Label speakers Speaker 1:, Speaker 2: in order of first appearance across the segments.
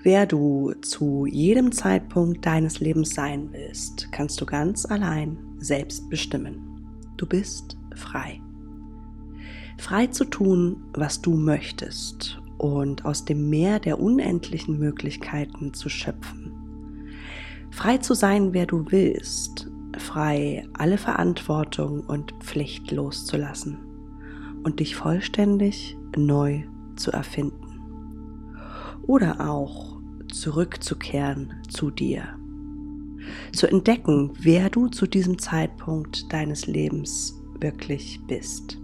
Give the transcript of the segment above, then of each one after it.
Speaker 1: Wer du zu jedem Zeitpunkt deines Lebens sein willst, kannst du ganz allein selbst bestimmen. Du bist frei. Frei zu tun, was du möchtest und aus dem Meer der unendlichen Möglichkeiten zu schöpfen. Frei zu sein, wer du willst. Frei, alle Verantwortung und Pflicht loszulassen und dich vollständig neu zu erfinden. Oder auch zurückzukehren zu dir. Zu entdecken, wer du zu diesem Zeitpunkt deines Lebens wirklich bist.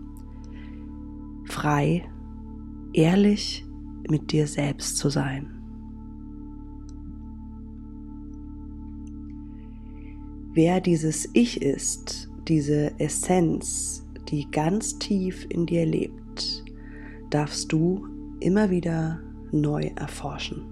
Speaker 1: Frei, ehrlich mit dir selbst zu sein. Wer dieses Ich ist, diese Essenz, die ganz tief in dir lebt, darfst du immer wieder neu erforschen.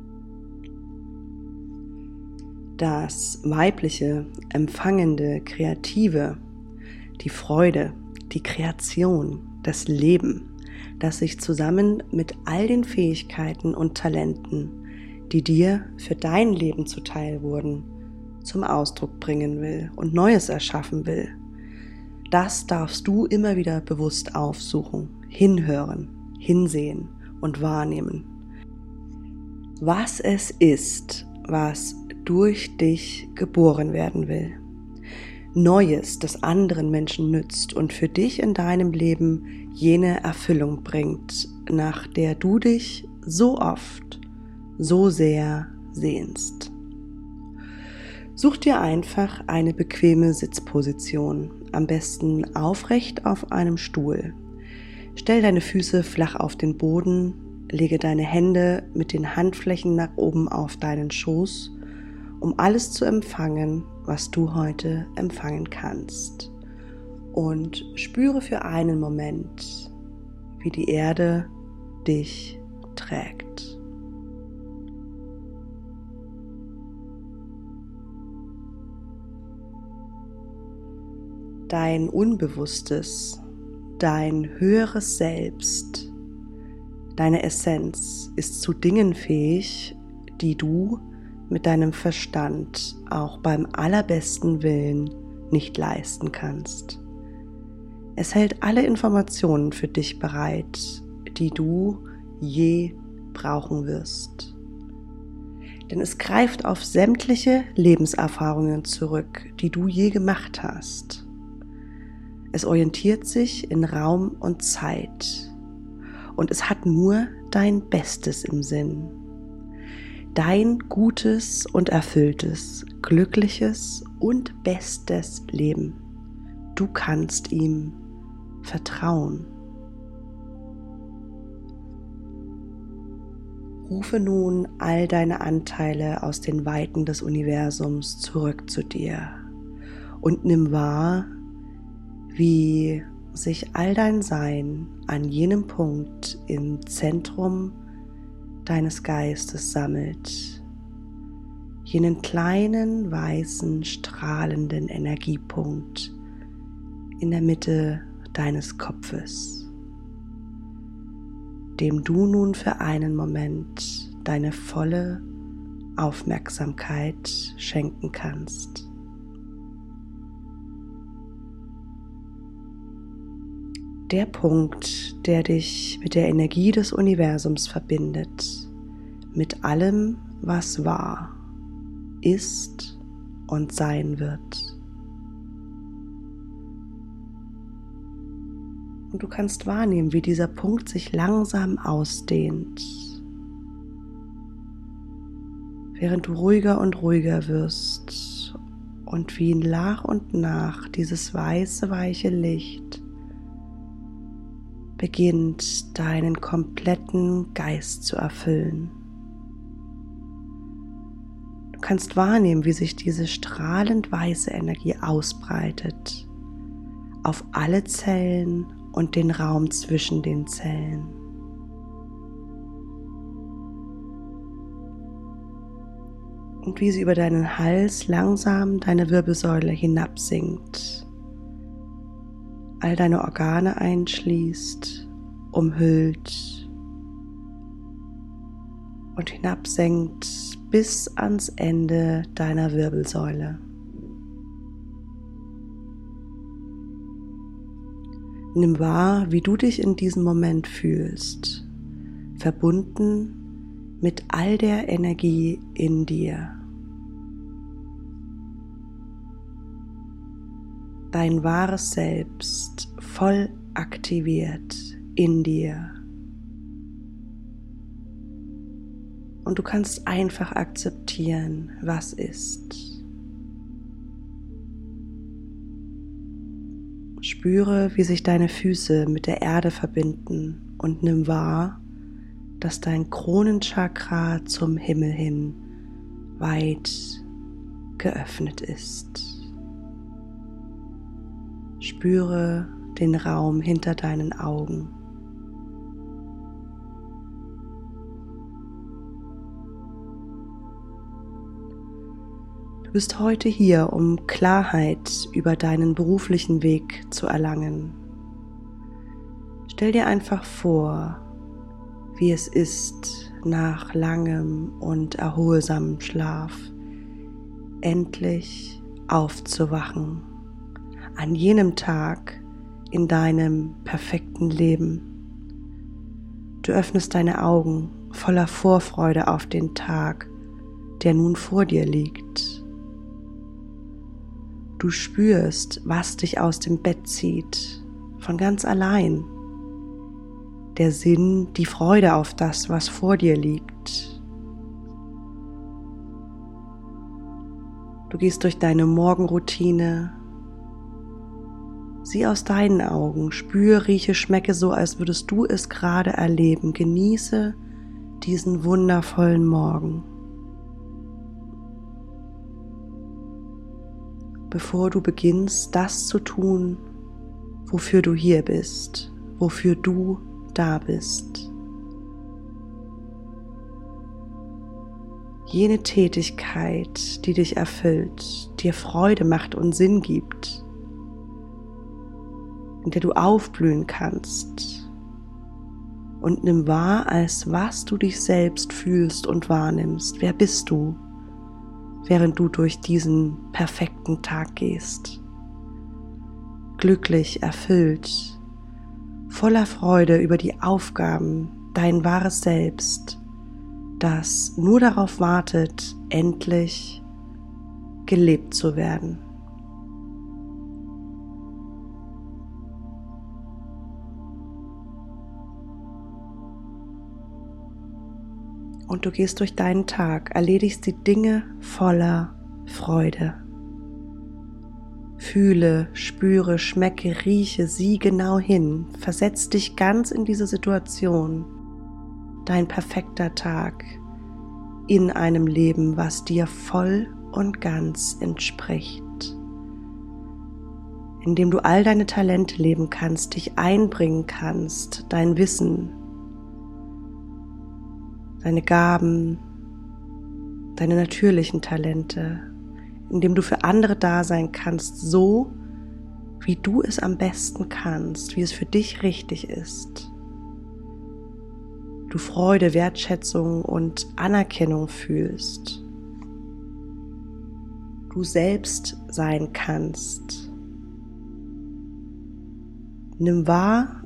Speaker 1: Das Weibliche, Empfangende, Kreative, die Freude, die Kreation, das Leben, das sich zusammen mit all den Fähigkeiten und Talenten, die dir für dein Leben zuteil wurden, zum Ausdruck bringen will und Neues erschaffen will. Das darfst du immer wieder bewusst aufsuchen, hinhören, hinsehen und wahrnehmen. Was es ist, was durch dich geboren werden will. Neues, das anderen Menschen nützt und für dich in deinem Leben jene Erfüllung bringt, nach der du dich so oft, so sehr sehnst. Such dir einfach eine bequeme Sitzposition, am besten aufrecht auf einem Stuhl. Stell deine Füße flach auf den Boden, lege deine Hände mit den Handflächen nach oben auf deinen Schoß, um alles zu empfangen, was du heute empfangen kannst. Und spüre für einen Moment, wie die Erde dich trägt. Dein Unbewusstes, dein höheres Selbst, deine Essenz ist zu Dingen fähig, die du mit deinem Verstand auch beim allerbesten Willen nicht leisten kannst. Es hält alle Informationen für dich bereit, die du je brauchen wirst. Denn es greift auf sämtliche Lebenserfahrungen zurück, die du je gemacht hast. Es orientiert sich in Raum und Zeit und es hat nur dein Bestes im Sinn. Dein gutes und erfülltes, glückliches und bestes Leben. Du kannst ihm vertrauen. Rufe nun all deine Anteile aus den Weiten des Universums zurück zu dir und nimm wahr, wie sich all dein Sein an jenem Punkt im Zentrum deines Geistes sammelt, jenen kleinen, weißen, strahlenden Energiepunkt in der Mitte deines Kopfes, dem du nun für einen Moment deine volle Aufmerksamkeit schenken kannst. Der Punkt, der dich mit der Energie des Universums verbindet, mit allem, was war, ist und sein wird. Und du kannst wahrnehmen, wie dieser Punkt sich langsam ausdehnt, während du ruhiger und ruhiger wirst und wie nach und nach dieses weiße, weiche Licht beginnt, deinen kompletten Geist zu erfüllen. Du kannst wahrnehmen, wie sich diese strahlend weiße Energie ausbreitet auf alle Zellen und den Raum zwischen den Zellen. Und wie sie über deinen Hals langsam deine Wirbelsäule hinabsinkt, all deine Organe einschließt, umhüllt und hinabsenkt bis ans Ende deiner Wirbelsäule. Nimm wahr, wie du dich in diesem Moment fühlst, verbunden mit all der Energie in dir. Dein wahres Selbst voll aktiviert in dir. Und du kannst einfach akzeptieren, was ist. Spüre, wie sich deine Füße mit der Erde verbinden und nimm wahr, dass dein Kronenchakra zum Himmel hin weit geöffnet ist. Spüre den Raum hinter deinen Augen. Du bist heute hier, um Klarheit über deinen beruflichen Weg zu erlangen. Stell dir einfach vor, wie es ist, nach langem und erholsamem Schlaf endlich aufzuwachen, an jenem Tag in deinem perfekten Leben. Du öffnest deine Augen voller Vorfreude auf den Tag, der nun vor dir liegt. Du spürst, was dich aus dem Bett zieht, von ganz allein. Der Sinn, die Freude auf das, was vor dir liegt. Du gehst durch deine Morgenroutine. Sieh aus deinen Augen, spüre, rieche, schmecke so, als würdest du es gerade erleben. Genieße diesen wundervollen Morgen. Bevor du beginnst, das zu tun, wofür du hier bist, wofür du da bist. Jene Tätigkeit, die dich erfüllt, dir Freude macht und Sinn gibt, in der du aufblühen kannst, und nimm wahr, als was du dich selbst fühlst und wahrnimmst. Wer bist du, während du durch diesen perfekten Tag gehst? Glücklich, erfüllt, voller Freude über die Aufgaben, dein wahres Selbst, das nur darauf wartet, endlich gelebt zu werden. Und du gehst durch deinen Tag, erledigst die Dinge voller Freude. Fühle, spüre, schmecke, rieche, sieh genau hin, versetz dich ganz in diese Situation. Dein perfekter Tag in einem Leben, was dir voll und ganz entspricht. In dem du all deine Talente leben kannst, dich einbringen kannst, dein Wissen, deine Gaben, deine natürlichen Talente, in dem du für andere da sein kannst, so wie du es am besten kannst, wie es für dich richtig ist. Du Freude, Wertschätzung und Anerkennung fühlst. Du selbst sein kannst. Nimm wahr,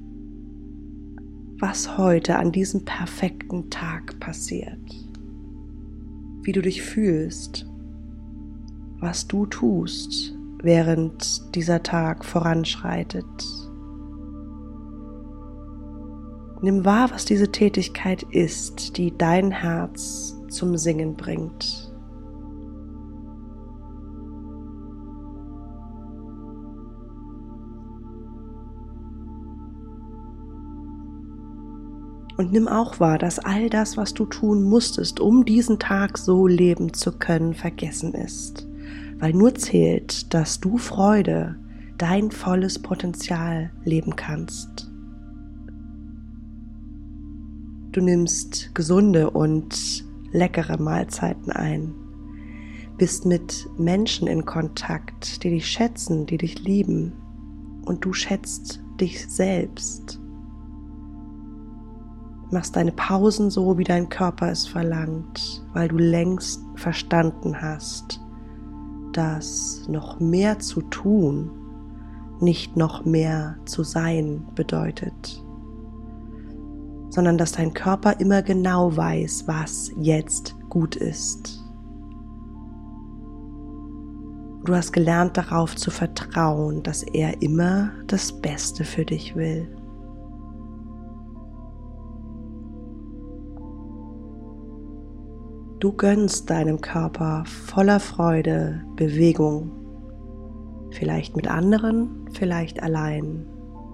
Speaker 1: was heute an diesem perfekten Tag passiert, wie du dich fühlst, was du tust, während dieser Tag voranschreitet. Nimm wahr, was diese Tätigkeit ist, die dein Herz zum Singen bringt. Und nimm auch wahr, dass all das, was du tun musstest, um diesen Tag so leben zu können, vergessen ist. Weil nur zählt, dass du Freude, dein volles Potenzial leben kannst. Du nimmst gesunde und leckere Mahlzeiten ein, bist mit Menschen in Kontakt, die dich schätzen, die dich lieben, und du schätzt dich selbst. Machst deine Pausen so, wie dein Körper es verlangt, weil du längst verstanden hast, dass noch mehr zu tun nicht noch mehr zu sein bedeutet, sondern dass dein Körper immer genau weiß, was jetzt gut ist. Du hast gelernt, darauf zu vertrauen, dass er immer das Beste für dich will. Du gönnst deinem Körper voller Freude Bewegung, vielleicht mit anderen, vielleicht allein.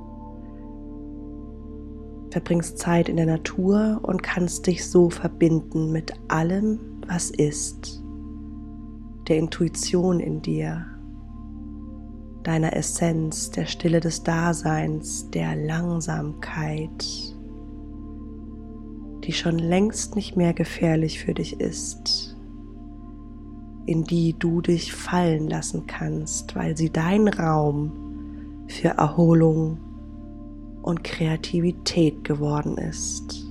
Speaker 1: Verbringst Zeit in der Natur und kannst dich so verbinden mit allem, was ist, der Intuition in dir, deiner Essenz, der Stille des Daseins, der Langsamkeit, die schon längst nicht mehr gefährlich für dich ist, in die du dich fallen lassen kannst, weil sie dein Raum für Erholung und Kreativität geworden ist.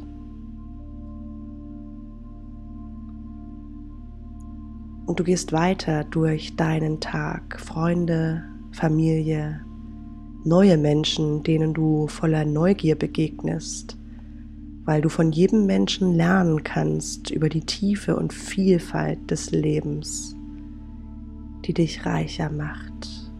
Speaker 1: Und du gehst weiter durch deinen Tag, Freunde, Familie, neue Menschen, denen du voller Neugier begegnest, weil du von jedem Menschen lernen kannst über die Tiefe und Vielfalt des Lebens, die dich reicher macht.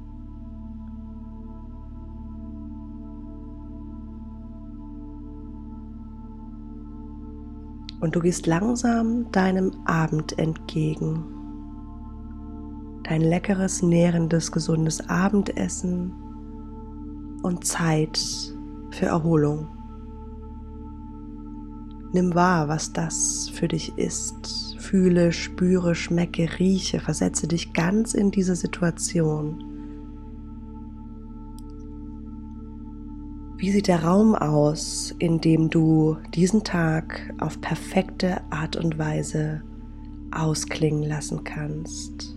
Speaker 1: Und du gehst langsam deinem Abend entgegen. Dein leckeres, nährendes, gesundes Abendessen und Zeit für Erholung. Nimm wahr, was das für dich ist. Fühle, spüre, schmecke, rieche, versetze dich ganz in diese Situation. Wie sieht der Raum aus, in dem du diesen Tag auf perfekte Art und Weise ausklingen lassen kannst?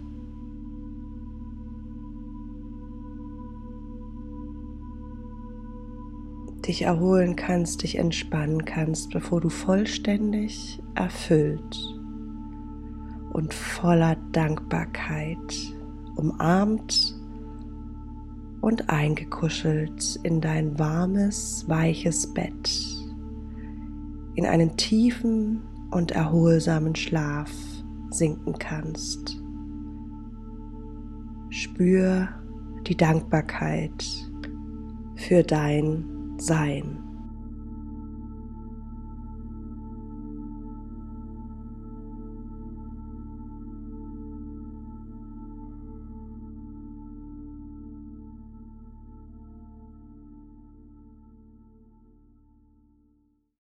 Speaker 1: Dich erholen kannst, dich entspannen kannst, bevor du vollständig erfüllt und voller Dankbarkeit umarmt und eingekuschelt in dein warmes, weiches Bett, in einen tiefen und erholsamen Schlaf sinken kannst. Spür die Dankbarkeit für dein Sein.